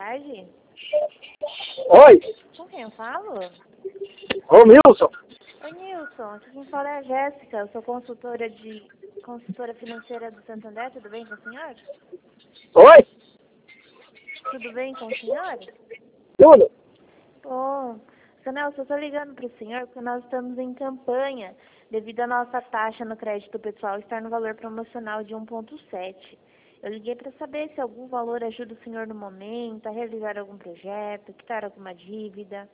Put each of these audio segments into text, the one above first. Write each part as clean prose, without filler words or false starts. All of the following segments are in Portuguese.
tarde. Oi, Com quem eu falo? ô Milson. Oi, Nilson. Aqui quem fala é a Jéssica. Eu sou consultora financeira do Santander. Tudo bem com o senhor? Oi, Tudo bem com o senhor? tudo. Bom, seu Nelson, eu estou ligando para o senhor porque nós estamos em campanha devido à nossa taxa no crédito pessoal estar no valor promocional de 1,7. Eu liguei para saber se algum valor ajuda o senhor no momento a realizar algum projeto, quitar alguma dívida.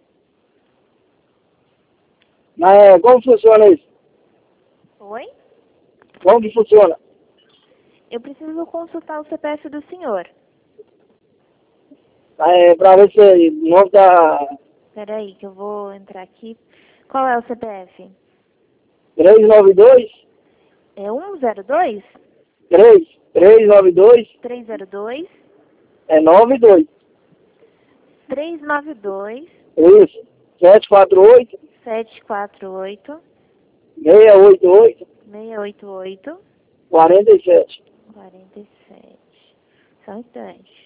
Mas como funciona isso? Oi? Como que funciona? Eu preciso consultar o CPF do senhor. Pra ver se o nome da Espera aí que eu vou entrar aqui. Qual é o CPF? 392, É 102? 392, 302? 92. 392 Isso. 748, 748 688, 688 47. 47. Só um instante.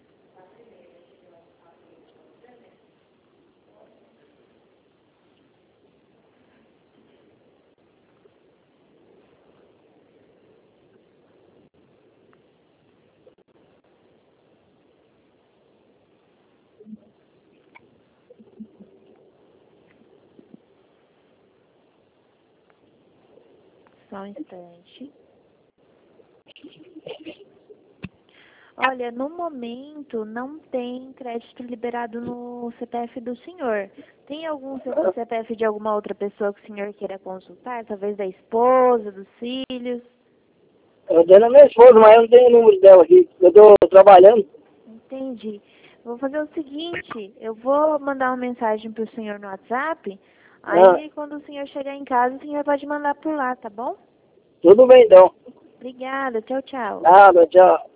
Só um instante. Olha, no momento não tem crédito liberado no CPF do senhor. Tem algum CPF de alguma outra pessoa que o senhor queira consultar? Talvez da esposa, dos filhos? Eu tenho a minha esposa, mas eu não tenho o número dela aqui. Eu tô trabalhando. Entendi. Vou fazer o seguinte, eu vou mandar uma mensagem para o senhor no WhatsApp. Ah, Aí, quando o senhor chegar em casa, o senhor pode mandar por lá, tá bom? tudo bem então. Obrigada. Tchau, tchau. Nada, tchau.